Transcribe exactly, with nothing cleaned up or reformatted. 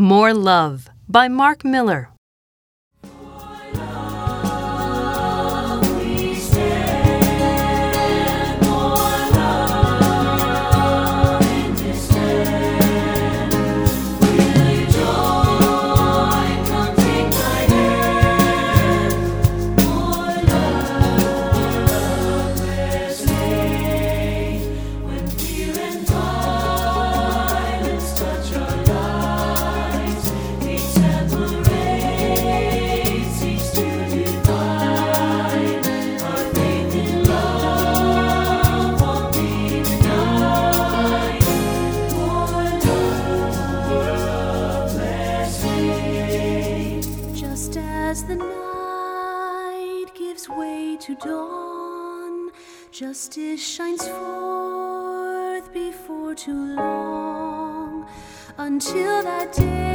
More Love by Mark Miller. Just as the night gives way to dawn, justice shines forth before too long, until that day